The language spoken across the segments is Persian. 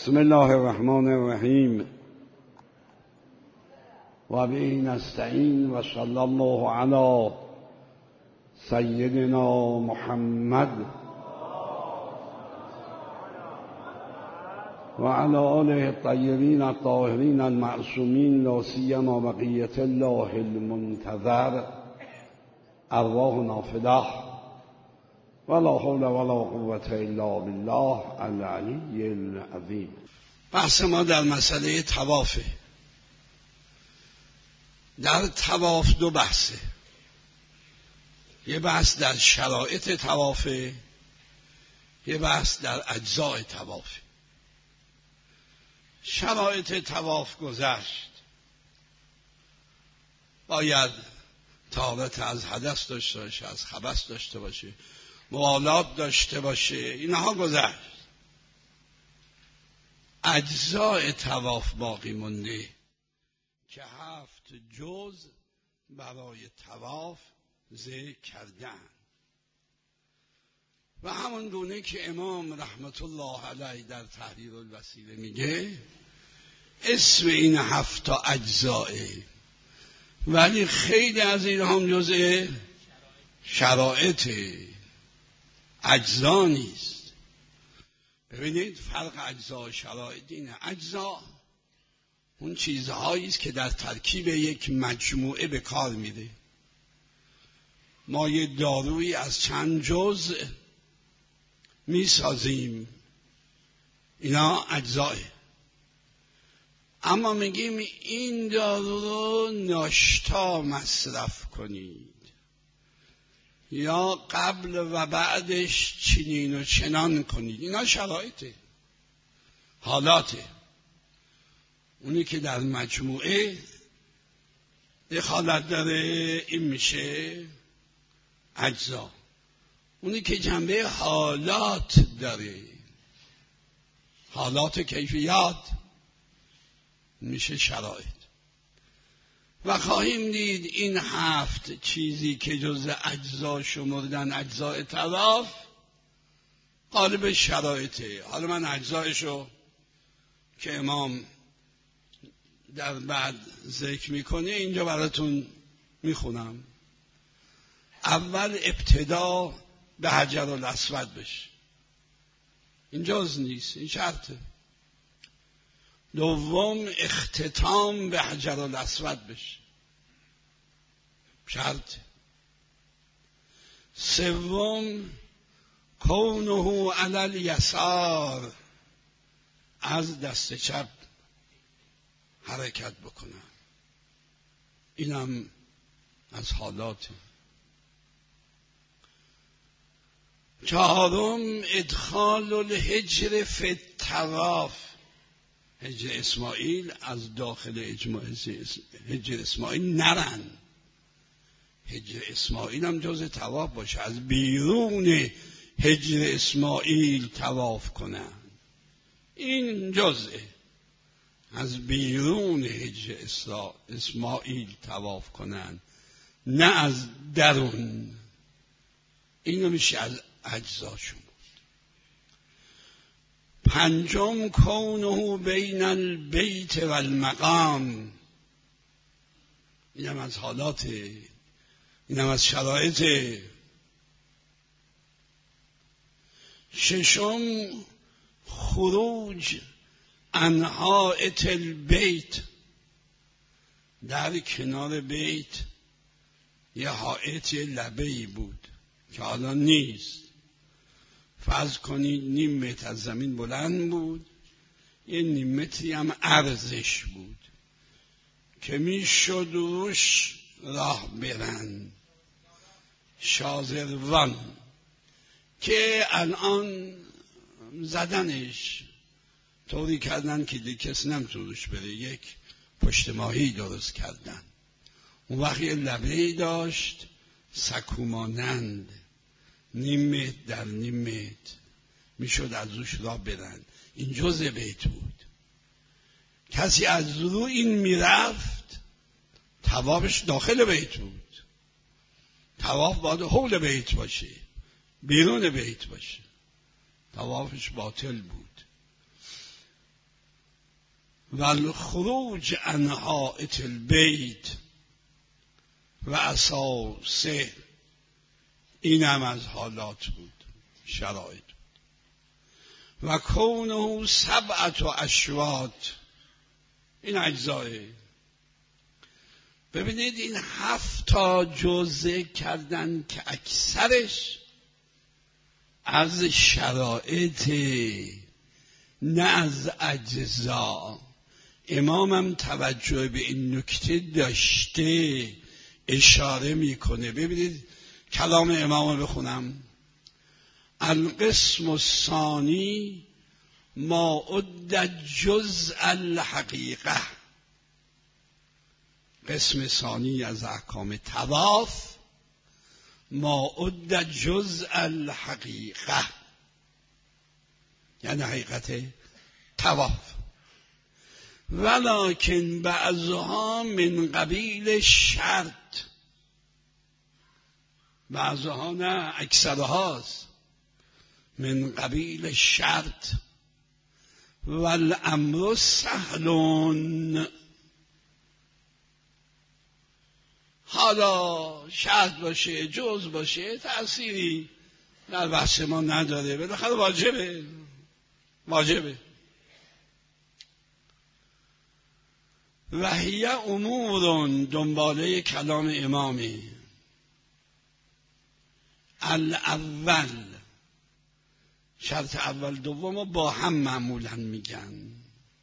بسم الله الرحمن الرحیم و به نستعین و صلی الله علی سیدنا محمد و علی آله الطیبین الطاهرین المعصومین لا سیما بقیة الله المنتظر ارواحنا فداه ولا حول ولا قوة الا بالله العلی العظیم. بحث ما در مسئله طوافه. در طواف دو بحثه. یه بحث در شرایط طوافه، یه بحث در اجزاء طوافه. شرایط طواف گذشت. باید طهارت از حدث داشته باشه، از خبث داشته باشه، موالات داشته باشه، اینها گذشت. اجزاء طواف باقی مونده که 7 جز برای طواف ذکر کردن و همون گونه که امام رحمت الله علیه در تحریر الوسیله میگه اسم این 7 اجزاء، ولی خیلی از این هم جزء شرایط اجزا نیست. ببینید فرق اجزا و شرایط اینه. اجزا اون چیزهایی است که در ترکیب یک مجموعه به کار میره. ما یه دارویی از چند جزء میسازیم، اینا اجزاه. اما میگیم این دارو رو ناشتا مصرف کنید یا قبل و بعدش چنین و چنان کنید، اینا شرایطه، حالاته. اونی که در مجموعه دخالت داره این میشه اجزا. اونی که جنبه حالات داره، حالات کیفیات، میشه شرایط. و خواهیم دید این 7 چیزی که جز اجزا شمردن اجزای طواف غالب شرایطه. حالا من اجزایشو که امام در بعد ذکر میکنه اینجا براتون میخونم. اول ابتدا به حجر الاسود بشه، این جز نیست، این شرطه. دوم اختتام به حجر الاسود بشه، شرط. سوم کونه علی الیسار، از دست چپ حرکت بکنه، اینم از حالات. چهارم ادخال الحجر فی الطواف، حجر اسماعیل از داخل حجر اسماعیل نرن، حجر اسماعیل هم جز طواف باشه، از بیرون حجر اسماعیل طواف کنن، این جزءه. از بیرون حجر اسماعیل طواف کنن، نه از درون. اینو میشه از اجزاشون. پنجم کونه بین البیت و المقام، اینم از حالاته، اینم از شرایطه. ششم خروج عن حائط البیت، در کنار بیت یه حائط لبه‌ای بود که حالا نیست. فرض کنید نیم متر از زمین بلند بود، یه نیم متری هم عرضش بود که میشد روش راه برن، شاذروان، که الان زدنش طوری کردن که دیگه کسی نمیتونه روش بره، یک پشت ماهی درست کردن. اون وقت یه لبه‌ای داشت سکومانند، نیم متر در نیم متر، میشد از روش راه برن. این جزء بیت بود. کسی از رو این میرفت طوافش داخل بیت بود. طواف باید حول بیت باشه، بیرون بیت باشه، طوافش باطل بود. و الخروج عن حائط البیت و اساسه، این هم از حالات بود، شرایط. و کونه 7 اشواط، این اجزای. ببینید این 7 جزء کردن که اکثرش از شرایط نه از اجزا. امامم توجه به این نکته داشته، اشاره میکنه. ببینید کلام امام رو بخونم. القسم الثانی ما عد جزء الحقیقه، قسم ثانی از احکام طواف، ما عد جزء الحقیقه، یعنی حقیقت طواف. ولکن بعضها من قبیل شرط، بعضها نه، اکثرهاست من قبیل شرط. والامر سهل، حالا شرط باشه جز باشه تأثیری در بحث ما نداره، بالاخره واجبه. و هی امور، دنباله کلام امامی. الاول، شرط اول دوم با هم معمولا میگن.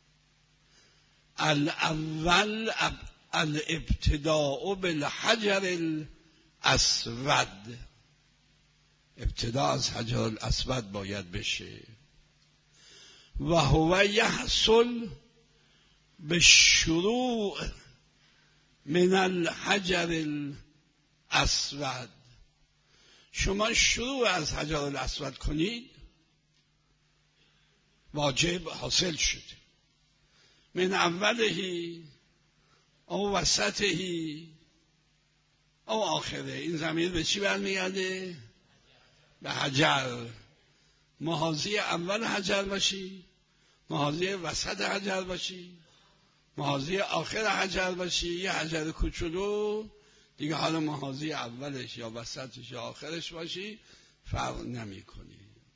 الاول الابتداء بالحجر الاسود، ابتدا از حجر الاسود باید بشه. و هو یحصل به شروع من الحجر الاسود، شما شروع از حجر الاسود کنید واجب حاصل شده. من اولهی او وسطهی او آخره. این ضمیر به چی برمیگرده؟ به حجر. محاذی اول حجر باشی، محاذی وسط حجر باشی، محاذی آخر حجر باشی، یه حجر کوچولو دیگه، حالا محاذی اولش یا وسطش یا آخرش باشی فرق نمی کنی.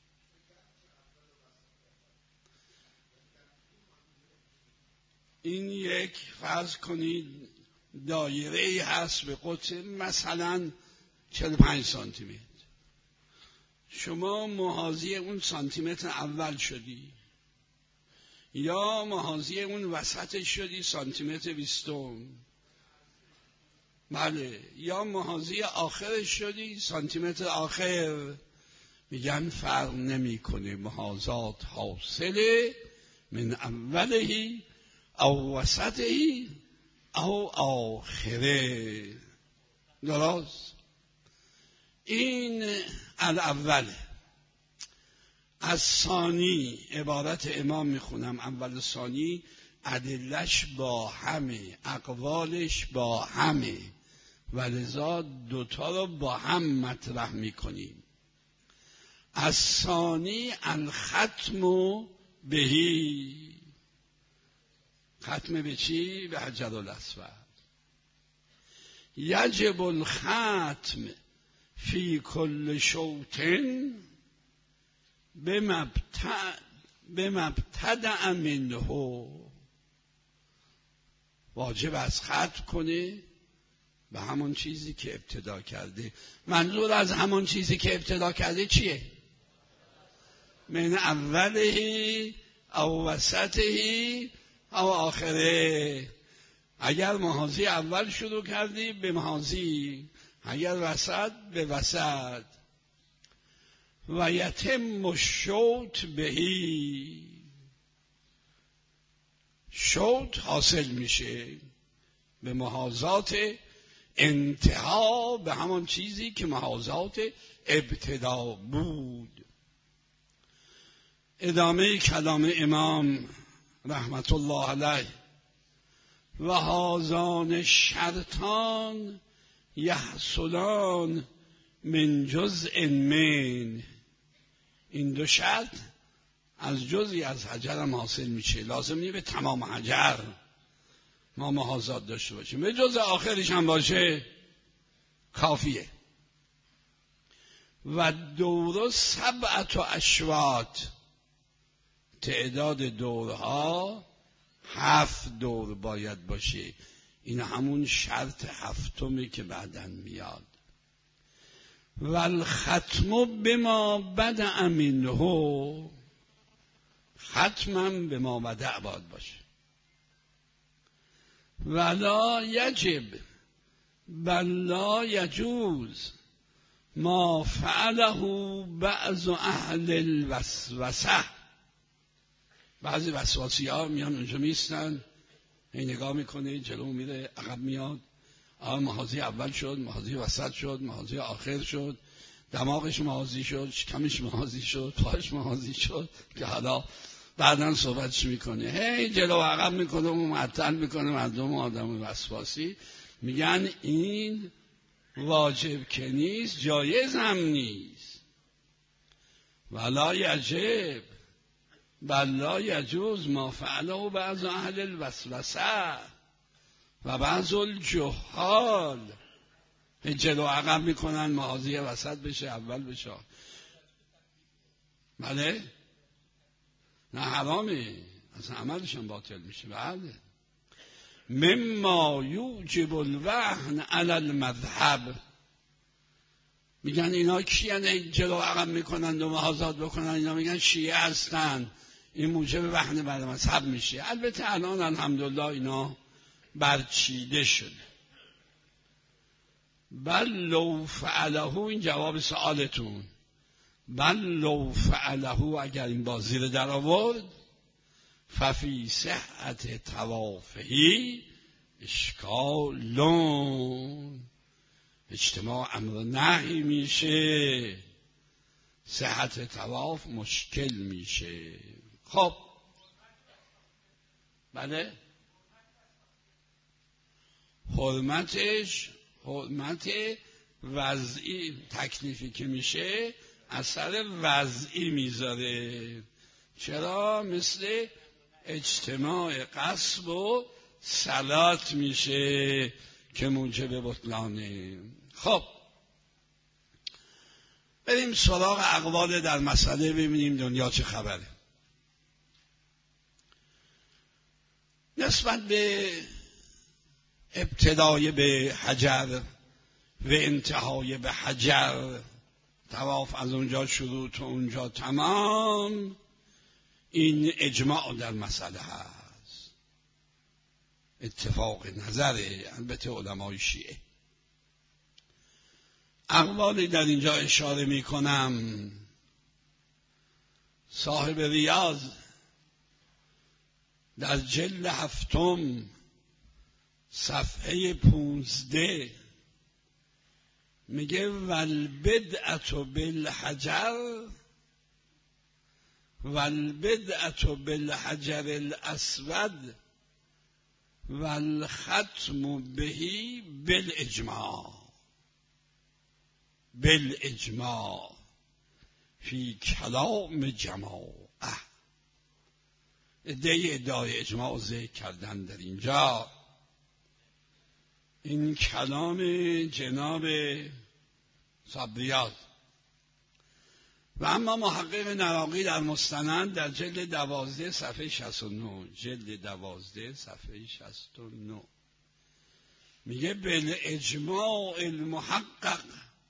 این یک فرض کنید دایره‌ای هست به قطر مثلا 45 سانتی متر. شما محاذی اون سانتی متر اول شدی یا محاذی اون وسطش شدی سانتی متر 20، بله، یا محاذی آخرش شدی سانتی متر آخر. میگن فرق نمیکنه، محاذات حاصله من اولهی او وسطهی او آخره. درست؟ این الاوله. از ثانی عبارت امام میخونم. اول ثانی ادلش با همه، اقوالش با همه، ولذا دوتا رو با هم مطرح میکنیم. از ثانی الختم بهی، ختم به چی؟ به حجر الاسود. یجب الختم فی کل شوطن بمبتدأ منه، واجب از ختم کنه به همون چیزی که ابتدا کرده. منظور از همون چیزی که ابتدا کرده چیه؟ من اوله او وسطه او آخره. اگر محاذی اول شروع کردی به محاذی، اگر وسط به وسط. و یتم الشوط بهی، شوط حاصل میشه به محاذات انتها، به همون چیزی که محاذات ابتدا بود. ادامه کلام امام رحمت الله علیه. و هذان شرطان یحصلان من جزء من، این دو شرط از جزئی از حجر هم حاصل میشه. لازم نیست به تمام حجر ما محاذات داشته باشیم، به جز آخرش هم باشه کافیه. و دور 7 اشواط، تعداد دورها 7 دور باید باشه. این همون شرط 7 که بعداً میاد. والختم بما بدأ منه، ختمم به ما بدأ باید باشه. ولا یجب بل لا یجوز ما فعله بعض اهل الوسوسه. بعضی وسواسی ها میان اونجا میستن، این نگاه میکنه، جلو میره، عقب میاد، محاذی اول شد، محاذی وسط شد، محاذی آخر شد، دماغش محاذی شد، شکمش محاذی شد، پاش محاذی شد، که حالا بعداً صحبتش میکنه. هی جلو عقب میکنه و معطل میکنه مردم. آدم وسواسی میگن این واجب که نیست، جایز هم نیست. ولا یجب بل لا یجوز ما فعله بعض اهل الوسوسه و بعض الجهال. جلو عقب میکنن، محاذی وسط بشه، اول بشه. بله؟ نه حرامه، اصلا عملشان باطل میشه. بله. مما یوجب الوهن علی المذهب. میگن اینا کیان جلو عقب میکنن و محاذات بکنن؟ اینا میگن شیعه هستن، این موجب وهن بر مذهب میشه. البته الان الحمدلله اینا برچیده شده. بل لو فعله، این جواب سوالتون، بل لو فعله، اگر این بازی رو در آورد، ففی صحت توافهی اشکالون، اجتماع امر نهی میشه، صحت طواف مشکل میشه. خب بله، حرمتش حرمت وضعی، تکلیفی که میشه اثر وضعی میذاره. چرا؟ مثل اجتماع قصب و صلات میشه که موجب بطلانه. خب بریم سراغ اقوال در مسئله، ببینیم دنیا چه خبره. نسبت به ابتدای به حجر و انتهای به حجر، طواف از اونجا شروع تا اونجا تمام، این اجماع در مسئله هست، اتفاق نظره، البته علمای شیعه. اقوالی در اینجا اشاره می کنم. صاحب ریاض در جلد 7 صفحه 15 میگه والبدعة بالحجر والبدعة بالحجر الاسود والختم بهی بالاجماع فی کلام جماعه. ادعای اجماع ذکر کردن در اینجا. این کلام جناب صبریاد. و اما محقق نراقی در مستند در جلد 12 صفحه 69، جلد 12 صفحه 69 میگه بالاجماع المحقق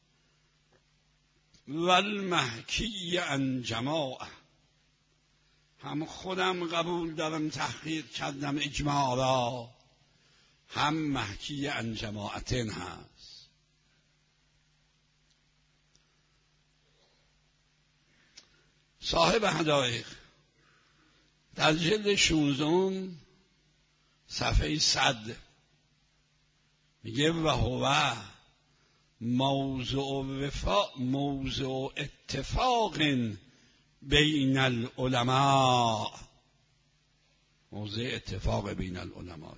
والمحکی عن جماعه. هم خودم قبول دارم، تحقیق کردم اجماع را، هم محکی عن جماعتن هست. صاحب حدائق در جلد 16 صفحه 100 میگه و هو موضوع اتفاق بین العلماء، موضوع اتفاق بین العلماء.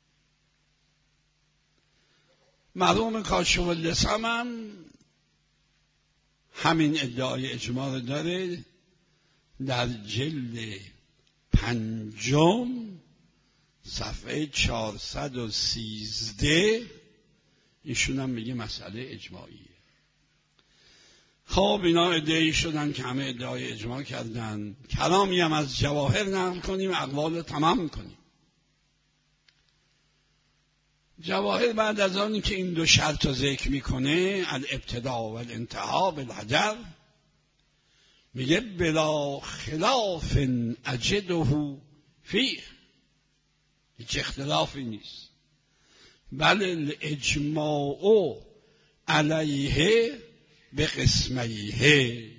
مرحوم کاشف اللسان هم همین ادعای اجماع داره در جلد 5 صفحه 413 ایشون هم میگه مسئله اجماعیه. خب اینا ادعی شدن که همه ادعای اجماع کردن. کلامی هم از جواهر نقل کنیم، اقوال رو تمام کنیم. جواهر بعد از آنی که این 2 شرط رو ذکر میکنه، الابتداء و الانتهاء بالحجر، میگه بلا خلاف اجده فیه، هیچ اختلافی نیست، بل الاجماع علیه به قسمیه،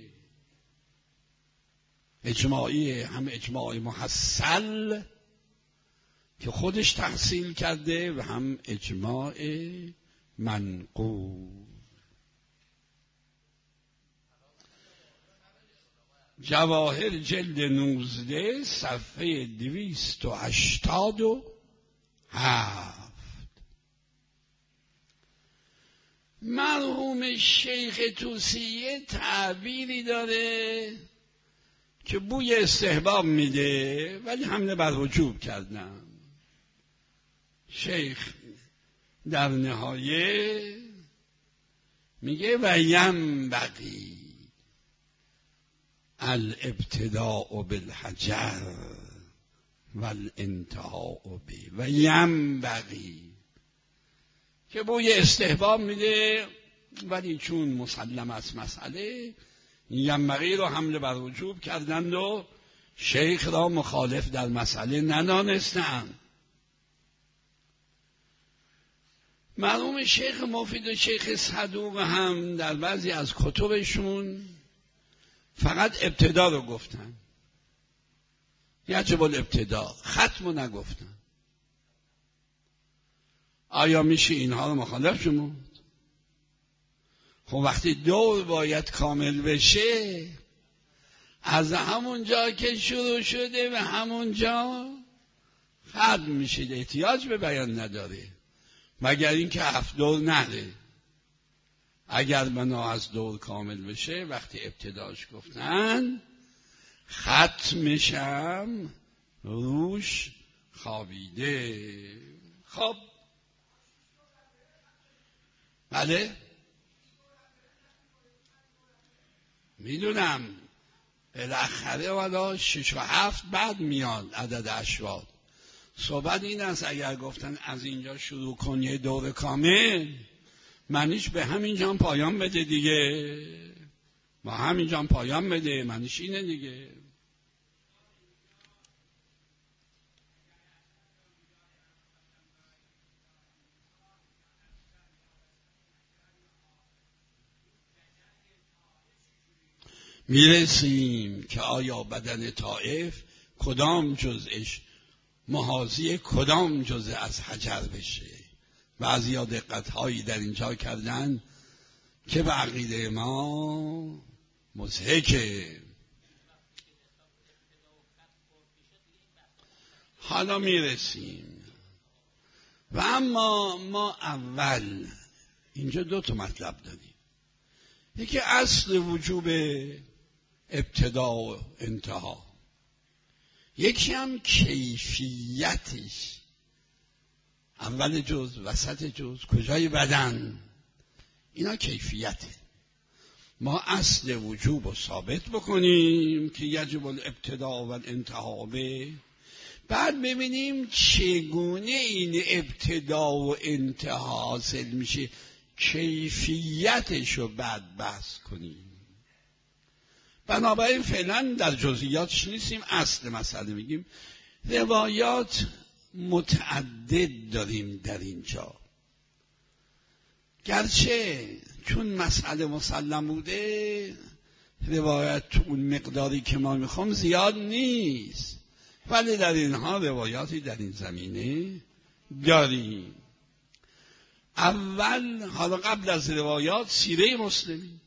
اجماعی هم اجماع محصل که خودش تحصیل کرده و هم اجماع منقول. جواهر جلد 19 صفحه 287. مرحوم شیخ توسیه تعبیری داره که بوی استحباب میده ولی حمله بر وجوب کردن. شیخ در نهایه میگه و ینبغی الابتداء بالحجر والانتهاء به، و ینبغی که بوی استحباب میده ولی چون مسلم است مسئله، ینبغی رو حمله بر وجوب کردند و شیخ را مخالف در مسئله ندانستند. مرحوم شیخ مفید و شیخ صدوق هم در بعضی از کتبشون فقط ابتدا رو گفتن، یجب الابتدا، ختم رو نگفتن. آیا میشه اینها رو مخالف شمرد؟ خب وقتی دور باید کامل بشه، از همون جا که شروع شده و همون جا ختم میشه، احتیاج به بیان نداره، مگر اینکه 7 دور نره. اگر بنا از دور کامل بشه وقتی ابتداش گفتن، ختمشم روش خوابیده. خب بله میدونم، بالاخره والا 6 و 7 بعد میاد عدد اشواط. صحبت این است اگر گفتن از اینجا شروع کن یه دور کامل، معنیش به همینجا پایان بده دیگه، با همینجا پایان بده، معنیش اینه دیگه. میرسیم که آیا بدن طائف کدام جزءش محاذی کدام جزء از حجر بشه. بعضیا دقت‌هایی در اینجا کردن که به عقیده ما مضحکه. حالا میرسیم. و اما ما اول اینجا 2 مطلب داریم، یکی اصل وجوب ابتدا و انتها، یکی هم کیفیتش، اول جز، وسط جز، کجای بدن، اینا کیفیته. ما اصل وجوب رو ثابت بکنیم که یجب الابتداء و الانتهاء به، بعد ببینیم چگونه این ابتدا و انتها حاصل میشه، کیفیتش رو بعد بحث کنیم. بنابراین فعلا در جزئیاتش نیستیم، اصل مسئله میگیم. روایات متعدد داریم در اینجا، گرچه چون مسئله مسلم بوده روایت تو اون مقداری که ما میخوام زیاد نیست، ولی در اینها روایاتی در این زمینه داریم. اول، حالا قبل از روایات، سیره مسلمین.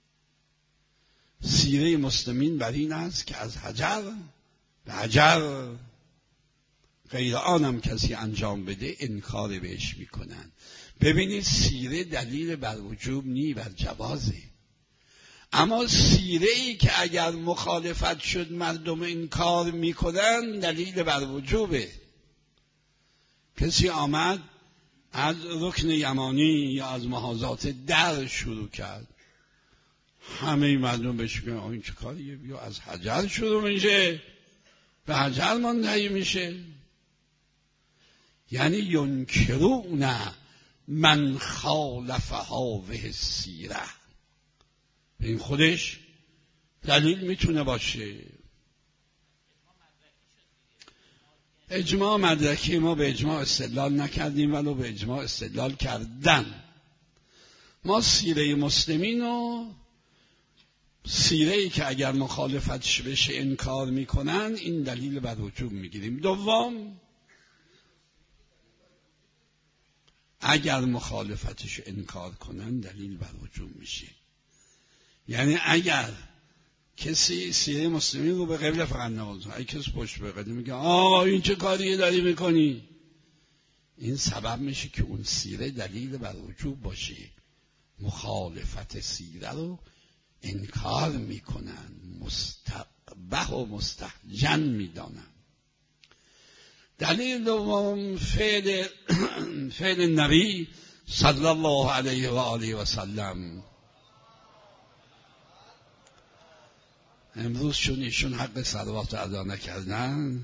سیره مسلمین بر این است که از حجر به حجر، غیر آنم کسی انجام بده انکار بهش میکنن. ببینید سیره دلیل بر وجوب نی، بر جوازه. اما سیره‌ای که اگر مخالفت شد مردم این کار میکنن دلیل بر وجوبه. کسی آمد از رکن یمانی یا از محاذات در شروع کرد، همه مردم بهش میگن این چه کاریه؟ بیا از حجر شروع میشه، به حجر منتهی میشه. یعنی ینکرون من خالف هذه السیره. این خودش دلیل میتونه باشه. اجماع مدرکی ما به اجماع استدلال نکردیم، ولو به اجماع استدلال کردن. ما سیره مسلمین و سیره‌ای که اگر مخالفتش بشه انکار میکنن این دلیل بر وجوب میگیریم. دوم، اگر مخالفتش انکار کنن دلیل بر وجوب میشه. یعنی اگر کسی سیره مسلمین رو به قبله فقط نماز، اگه کسی پشت به قبله میگه آقا این چه کاریه داری میکنی، این سبب میشه که اون سیره دلیل بر وجوب باشه. مخالفت سیره رو انکار میکنن، مستقبح و مستهجن میدانن. دلیل دوم فعل نبی صلی الله علیه و آله و سلم. امروز چون ایشون حق صلوات ادا نکردن،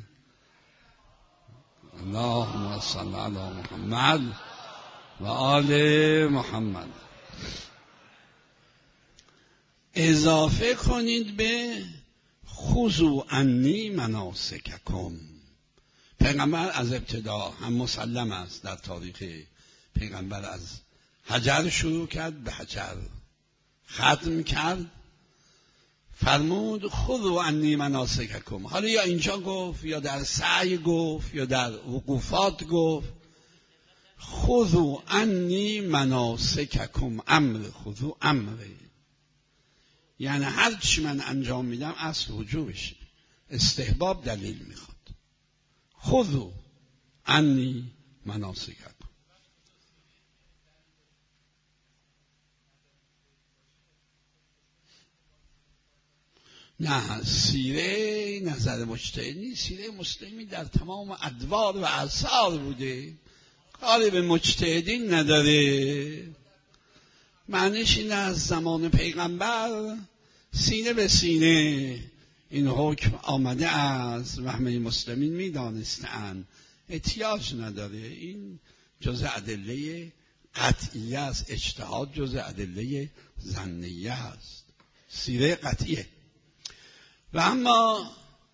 اللهم صل علی محمد و آل محمد، اضافه کنید به خذوا عنی مناسککم. پیغمبر از ابتدا هم مسلم است در تاریخ پیغمبر از حجر شروع کرد، به حجر ختم کرد، فرمود خذوا عنی مناسککم. حالا یا اینجا گفت یا در سعی گفت یا در وقوفات گفت خذوا عنی مناسککم، امر خذوا امره، یعنی هر چی من انجام میدم اصل وجوبشه، استحباب دلیل میخواد. خذوا عنی مناسککم. نه، سیره نظر مجتهد نیست. سیره مسلمی در تمام ادوار و اعصار بوده، کاری به مجتهدین نداره. معنیش این از زمان پیغمبر سینه به سینه این حکم آمده است و همه مسلمین میدانستند، احتیاج نداره. این جزء ادله قطعیه است، اجتهاد جزء ادله ظنیه است، سیره قطعیه. و اما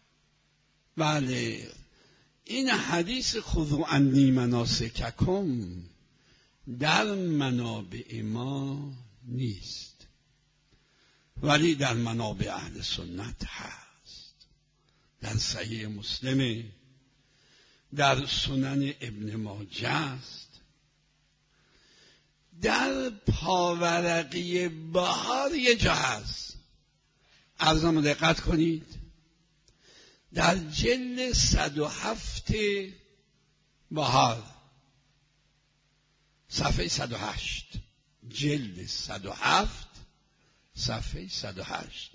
بله، این حدیث خذوا عنی مناسککم در منابع ما نیست، ولی در منابع اهل سنت هست. در صحیح مسلم، در سنن ابن ماجه است، در پاورقی بهار یه جا هست. عرضم دقت کنید، در جلد 107 بهار صفحه 108، جلد 107 صفحه 108،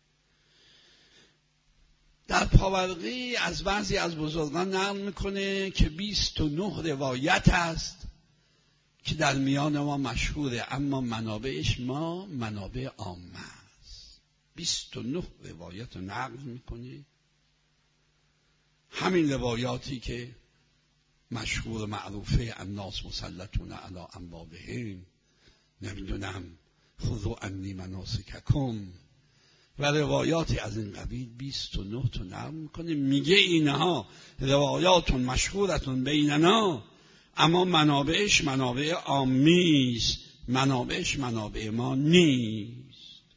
در پاورقی از بعضی از بزرگان نقل میکنه که 29 روایت است که در میان ما مشهوره، اما منابعش ما منابع عامه است. 29 روایت رو نقل میکنه، همین روایاتی که مشهور و معروفه الناس مسلطون علی اموالهم، نمیدونم خذوا عنی مناسککم و روایاتی از این قبیل 29 تا نقل میکنه. میگه اینها روایاتون مشهورتون بیننا، اما منابعش منابع عامیست، منابعش منابع ما نیست.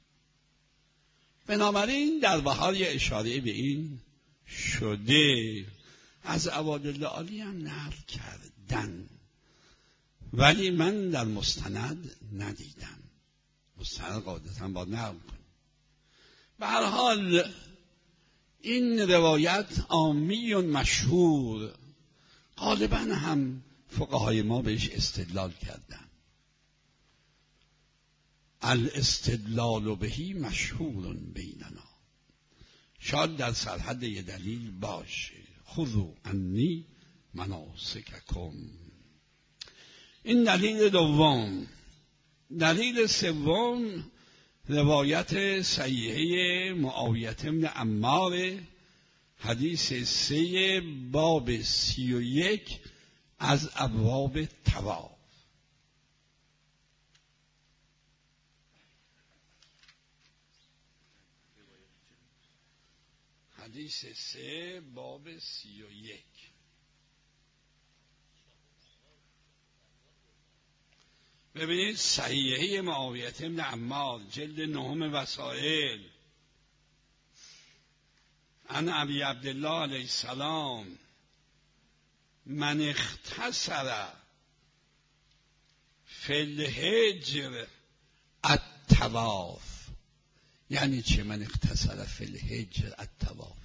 بنابراین در بهار یه اشاره به این شده، از عوادل عالی هم نقل کردن، ولی من در مستند ندیدم. مستند قاعدتا با نقل کنم. به هر حال این روایت عامی و مشهور، غالبا هم فقهای ما بهش استدلال کردن. الاستدلال بهی مشهور بیننا. شاید در سرحد یه دلیل باشه. خذوا عنی مناسککم. این دلیل دوم. دلیل سوم روایت صحیحه معاویه بن عمار، حدیث 3 باب 31 از ابواب طواف. حدیث 3 باب 31. ببینید صحیحه معاویه بن عمار جلد 9 وسائل، عن ابی عبدالله علیه السلام من اختصر فی الحجر الطواف. یعنی چه من اختصر فی الحجر الطواف؟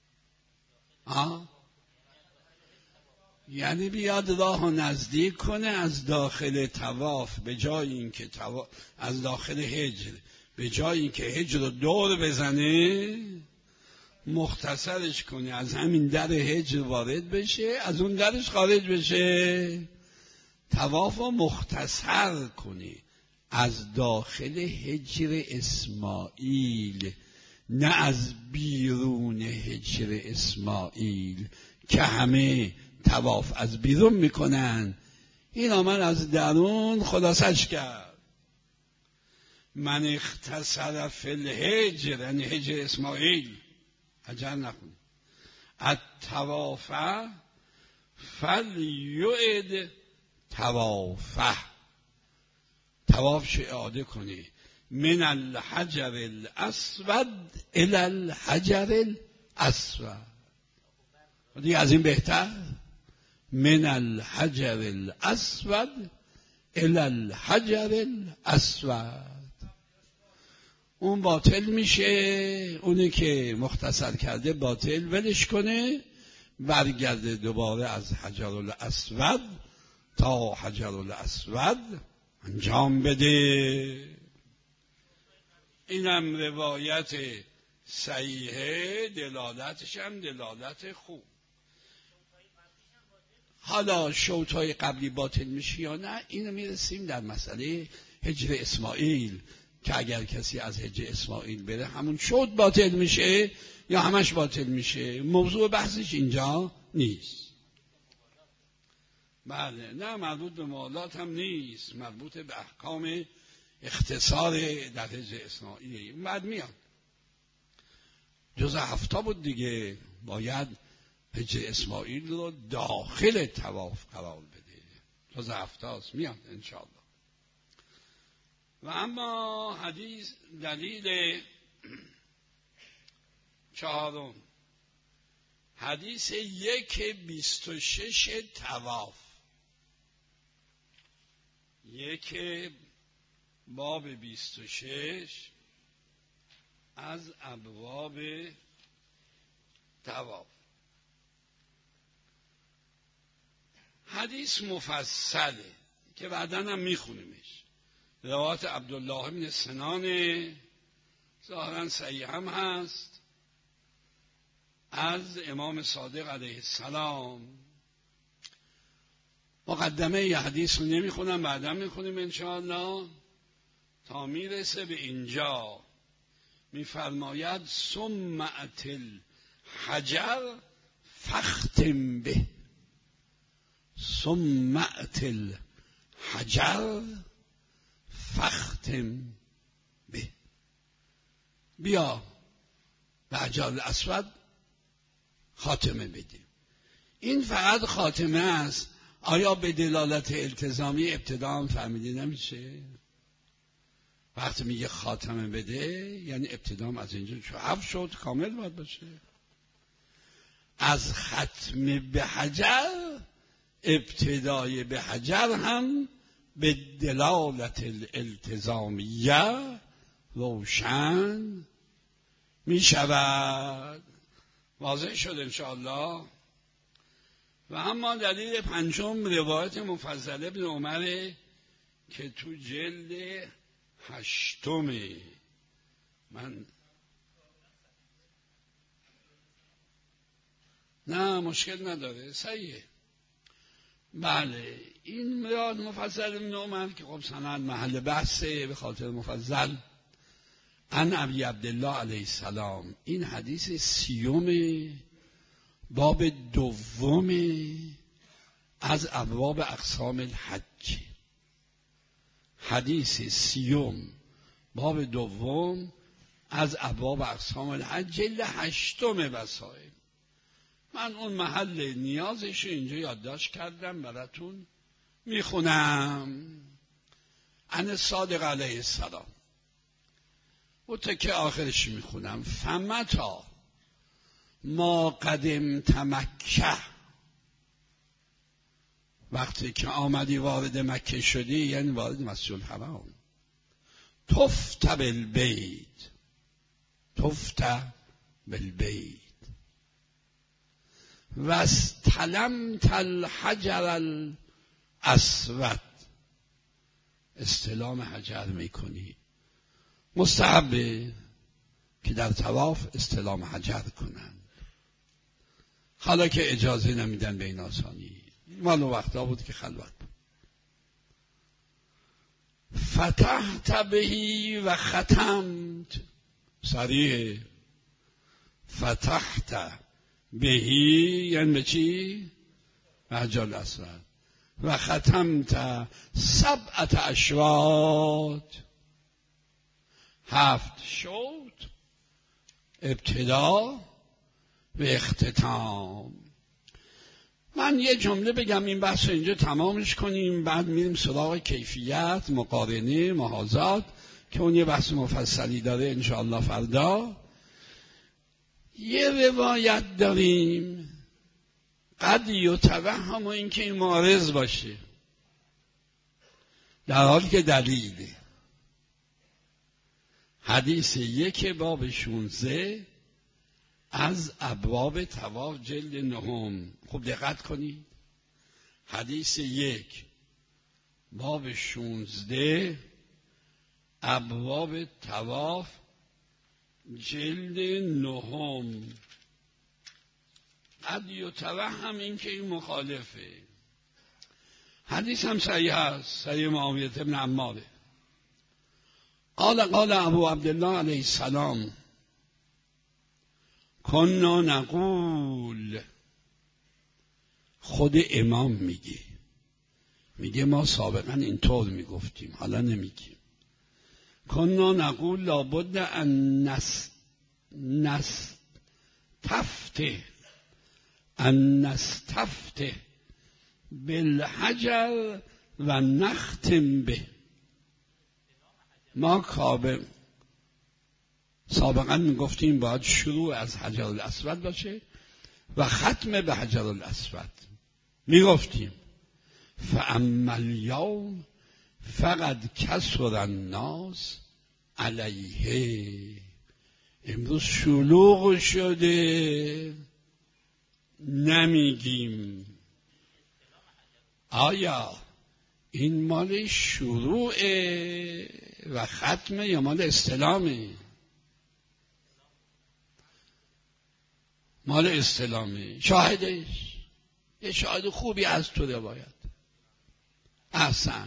یعنی بیاد راه نزدیک کنه از داخل طواف، به جای اینکه از داخل حجر، به جای اینکه حجر رو دور بزنه مختصرش کنه، از همین در حجر وارد بشه، از اون درش خارج بشه، طواف رو مختصر کنه از داخل حجر اسماعیل، نه از بیرون حجر اسماعیل که همه طواف از بیرون میکنن. این آمد از درون خلاصش کرد. من اختصر فی الحجر، یعنی حجر اسماعیل، عجل نکنه، الطواف فلیعد طوافه، طوافش اعاده کنه، من الحجر الاسود الی الحجر الاسود. دیگه از این بهتر؟ من الحجر الاسود الی الحجر الاسود. اون باطل میشه، اونی که مختصر کرده باطل، ولش کنه، برگرده دوباره از حجر الاسود تا حجر الاسود انجام بده. اینم روایت صحیحه، دلالتش هم دلالت خوب. حالا شوطای قبلی باطل میشه یا نه، اینو میرسیم در مسئله حجر اسماعیل، که اگر کسی از حجر اسماعیل بره همون شوط باطل میشه یا همش باطل میشه. موضوع بحثش اینجا نیست. بله، نه مربوط به موالات هم نیست، مربوط به احکام اختصار در حجر اسماعیل. بعد میاد جز 7 بود دیگه، باید حجر اسماعیل رو داخل طواف قرار بده. جز 7 است، میاد انشاءالله. و اما حدیث دلیل 4، حدیث 1:26 طواف، 1 باب 26 از ابواب طواف. حدیث مفصله که بعداً هم میخونیمش. روایت عبدالله بن سنان ظاهراً صحیح هم هست از امام صادق علیه السلام. مقدمه ی حدیث رو نمیخونم، بعدا میخونیم انشاءالله. تا میرسه به اینجا میفرماید ثم ات الحجر فاختم به، ثم ات الحجر فاختم به، بیا به حجر الاسود خاتمه بده. این فقط خاتمه است. آیا به دلالت التزامی ابتدا هم فهمیده نمیشه؟ وقتی میگه خاتمه بده یعنی ابتدام از اینجا چون 7 شد کامل باید باشه. از ختم به حجر، ابتدای به حجر هم به دلالت الالتزامیه روشن می شود. واضح شد انشاءالله. و اما دلیل 5 روایت مفضل ابن عمر که تو جلد 8 من نه مشکل نداره، صحیحه. بله، این میاد مفضل بن عمر که خب سند محل بحثه به خاطر مفضل عن ابی عبدالله علیه السلام. این حدیث 30 باب 2 از ابواب اقسام الحج. حدیث 30 باب 2 از ابواب اقسام الحج جلد 8 مسائل. من اون محل نیازش رو اینجا یادداشت کردم براتون میخونم. عن صادق علیه السلام و تکه آخرش میخونم. فمتا ما قدمت مکه، وقتی که آمدی وارد مکه شدی، یعنی وارد مسجد الحرام، طفت بالبیت، طفت بالبیت و استلمت الحجر الاسود، استلام حجر میکنی. مستحبه که در طواف استلام حجر کنند، حالا که اجازه نمیدن به این آسانی. مال وقتا بود که خلوت بود. فتحت بهی و ختمت، صریح فتحت بهی یعنی به چی؟ حجر الاسود. و ختمت 7 اشواط، 7 شوط، ابتدا و اختتام. من یه جمله بگم این بحث رو اینجا تمامش کنیم، بعد میریم سراغ کیفیت، مقارنه، محاذات که اون یه بحث مفصلی داره انشاءالله فردا. یه روایت داریم قد یتوهم این که این معارض باشه، در حالی که دلیله. حدیث 1 باب 16 از ابواب طواف جلد 9. خوب دقت کنید. حدیث 1 باب 16 ابواب طواف جلد 9. قد یتوهم این که این مخالفه. حدیث هم صحیح است، صحیح معاویه بن عماره. قال ابو عبدالله علیه السلام کنا نقول، خود امام میگه ما سابقا اینطور میگفتیم، حالا نمیگیم. کنا نقول لابد ان نستفته بالحجر و نختم به. ما کعبه سابقا میگفتیم باید شروع از حجر الاسود باشه و ختم به حجر الاسود میگفتیم. فاما الیوم فقد کثر الناس علیه، امروز شلوغ شده نمیگیم. آیا این مال شروع و ختمه یا مال استلامه؟ مال استلامه. شاهدش یه شاهد خوبی از تو روایت. احسن.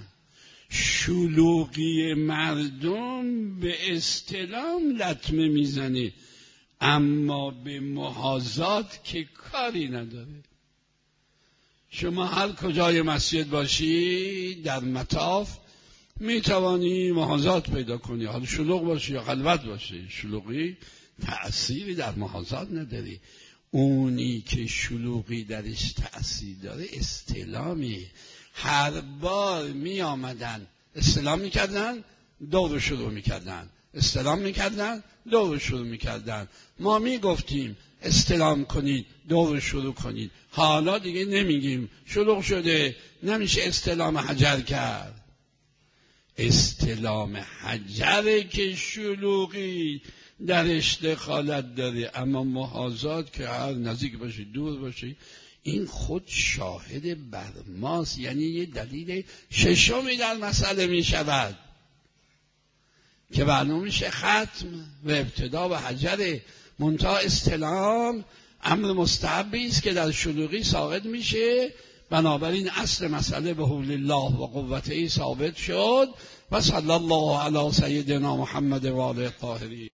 شلوغی مردم به استلام لطمه میزنه، اما به محاذات که کاری نداره. شما هر کجای مسجد باشی در مطاف میتوانی محاذات پیدا کنی، حالا شلوغ باشه یا خلوت باشه. شلوغی تأثیری در محاذات نداری. اونی که شلوغی درش تأثیر داره استلامی. هر بار می آمدن استلام میکردن، دور شروع میکردن، استلام میکردن، دور شروع میکردن. ما میگفتیم استلام کنید، دور شروع کنید. حالا دیگه نمیگیم، شلوغ شده نمیشه استلام حجر کرد. استلام حجره که شلوغی درش دخالت داره، اما محاذات که هر نزدیک باشی دور باشی، این خود شاهد بر ماست. یعنی یه دلیل ششمی در مسئله می شود. که معلوم میشه ختم و ابتدا و حجر منتها استلام امر مستحبی است که در شلوغی ساقط میشه. بنابراین اصل مسئله به حول الله و قوته ثابت شد. و صلی الله علی سیدنا محمد و آله الطاهرین.